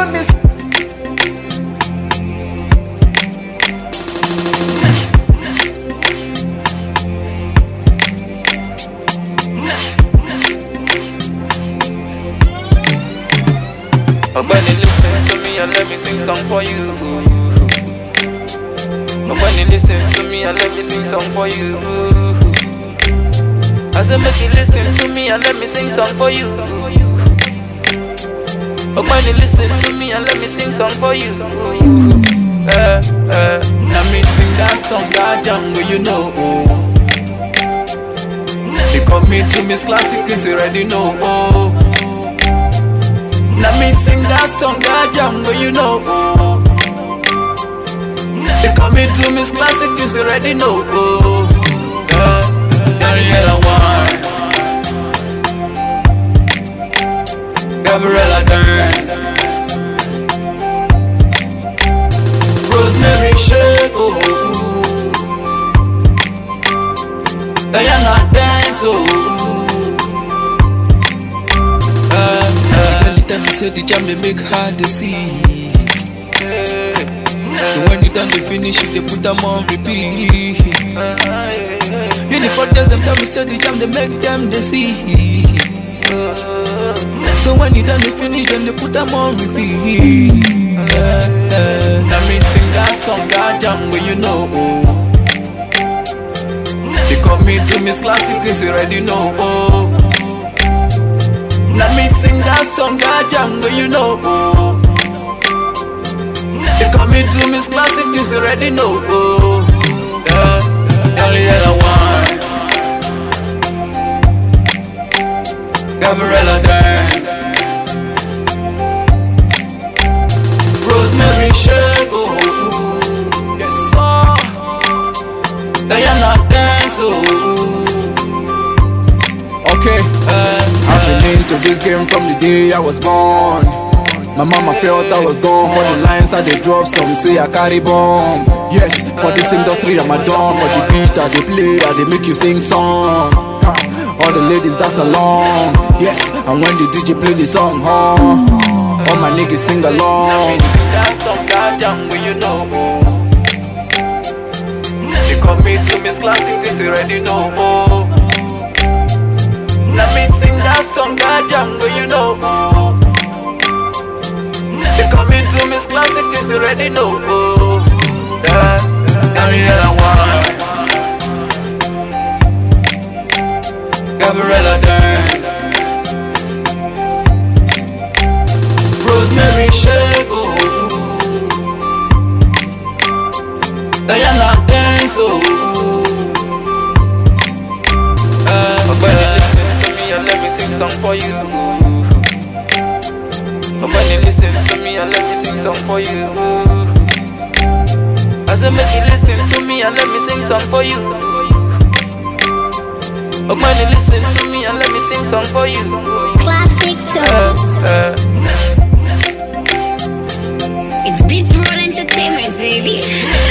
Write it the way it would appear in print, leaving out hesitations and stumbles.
to me. Oh, when you listen to me and let me sing song for you. Oh, when you listen to me and let me sing song for you. I said make you listen to me and let me sing song for you. Oh, when you listen to me and let me sing song for you. Now me sing that song, that jam where you know. They call me to Miss Classic things you already know. Now me sing that song, that jam where you know. They call me to Miss Classic things you already know. Daniela Wine, Gabriella Dance, Rosemary Shake, Diana Dance, Tell me say the jam they make hard to see. So when you done they finish it, they put them on repeat. In the podcast them tell me say the jam they make them they see. So when you done they finish, then they put them on repeat. Now me sing that song, that jam where you know. They call me to Miss Classic things you already know. Now me sing that song, that jam where you know. They call me to Miss Classic things you already know. Daniela Wine, Gabriella Dance, Rosemary Shake, yes sir, Diana Dance, Okay, I've been into this game from the day I was born. My mama felt I was gone. For the lines that they drop, some say I carry bomb. Yes, for this industry I'm a don. For the beat that they play, that they make you sing song. All the ladies dance along. Yes, and when the DJ play the song, all my niggas sing along. That song, that jam where you know. They call me to Miss Classic things you already know. Let me sing that song, that jam where you know. They call me to Miss Classic things you already know. Daniela Wine, Gabriella Dance, Rosemary Shake, Diana Dance, When you listen to me and let me sing song for you. When you listen to me and let me sing song for you. I said make you listen to me and let me sing song for you. When you listen to me and let me sing song for you. Classic songs. It's Beats World Entertainment, baby.